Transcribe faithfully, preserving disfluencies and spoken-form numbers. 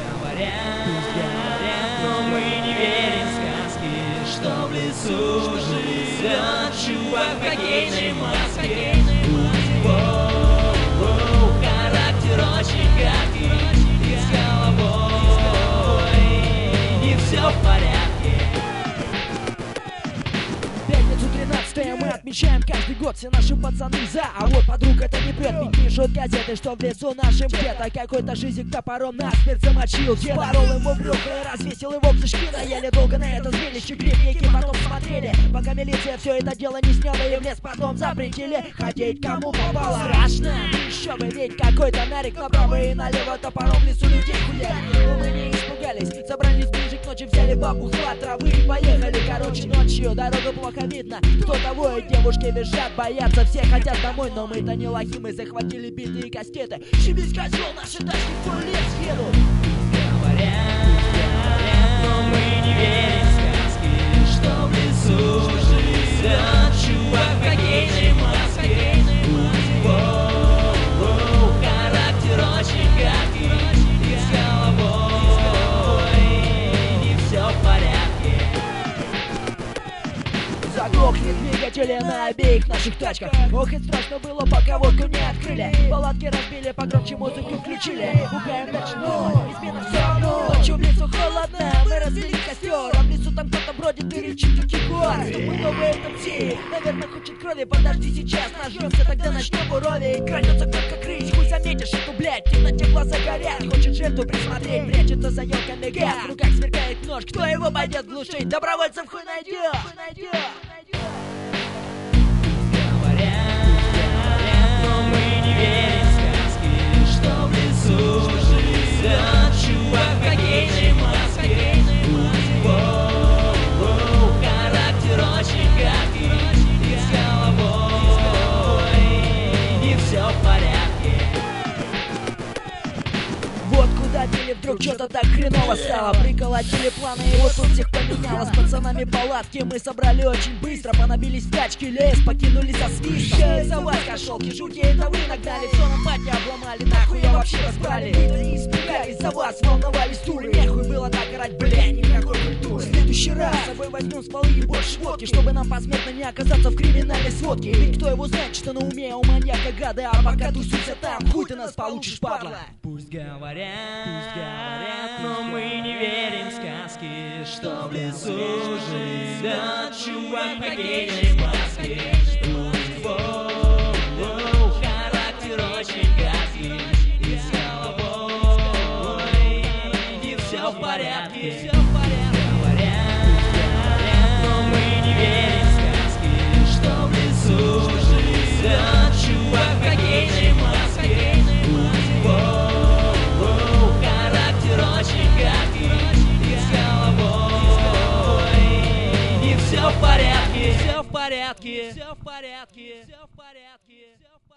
говорят, пусть говорят, но мы не верим в сказки, что в лесу живет чувак в хоккейной маске. Воу-воу, характер очень гадкий, и с головой не все в порядке. Пятницу тринадцатое мы отмечаем каждый год. Все наши пацаны за, а вот подруг это не прет. Ведь пишут газеты, что в лесу нашем где-то какой-то жизик топором насмерть замочил деда. Порол его в брюхо и развесил его в зашкина. Еле долго на это зрелище клипники потом смотрели, пока милиция все это дело не сняла и в лес потом запретили ходить кому попало. Страшно, еще бы, ведь какой-то нарик направо и налево топором в лесу людей хуяли. Но мы не испугались, собрались ближе к ночи, взяли бабу, хват травы и поехали. Короче, ночью дорога плохо видно, кто того, и девушки визжат, боятся, все хотят домой. Но мы-то не лохи, мы захватили биты и кастеты. Шибись, козел, наши тачки в твой лес едут. Говорят, но мы не верим в сказки, что в лесу живет чувак в хоккейной маске. Воу-воу, характер очень гадкий, и с головой не все в порядке. Заглохли двигатели на обеих наших тачках. Ох, и страшно было, пока водку не открыли. Палатки разбили, погромче музыку включили. Пугаем дальше, но измена все равно. Ночью в лесу холодно, мы развели костер, а в лесу там кто-то бродит и рычит, как ягуар. Стопудово это пси, наверное, хочет крови. Подожди, сейчас нажмемся, тогда начнем буровить. Крадется кто-то крысь, хуй заметишь эту, блядь. В темноте глаза горят, хочет жертву присмотреть. Прячется за елками гад, в руках сверкает нож. Кто его пойдет глушить? Добровольцев хуй найдет, хуй найдет. Но мы не верим в сказки, что в лесу живет чувак в хоккейной маске. Воу-воу, характер очень гадкий, и с головой не все в порядке. Вот куда пили, вдруг что-то так хреново стало. Приколотили планы, и вот тут всех поменяло. С пацанами палатки мы собрали очень быстро. Понабились в тачки, лес покинули со свистом. Рисовать кошелки, жуки это вы нагнали. Все нам пати обломали, нахуй я вообще разбрали. И испугались за вас, волновались туры. Нехуй было так орать, бля, никакой культуры. В следующий раз с собой возьмем стволы и больше водки, чтобы нам посмертно не оказаться в криминальной сводке. Ведь кто его знает, что на уме у маньяка гады. А пока тусуйся там, хуй ты нас получишь, падла. Пусть говорят, пусть говорят, но мы не верим в сказки, что в лесу живет чувак в хоккейной маске. Воу-воу, характер очень гадкий, и с головой не все в порядке. Говорят, но мы не верим в сказки, что в лесу живет чувак в хоккейной маске. Воу-воу, характер очень гадкий, и с головой не все в порядке. Все в порядке, все в порядке, все в порядке.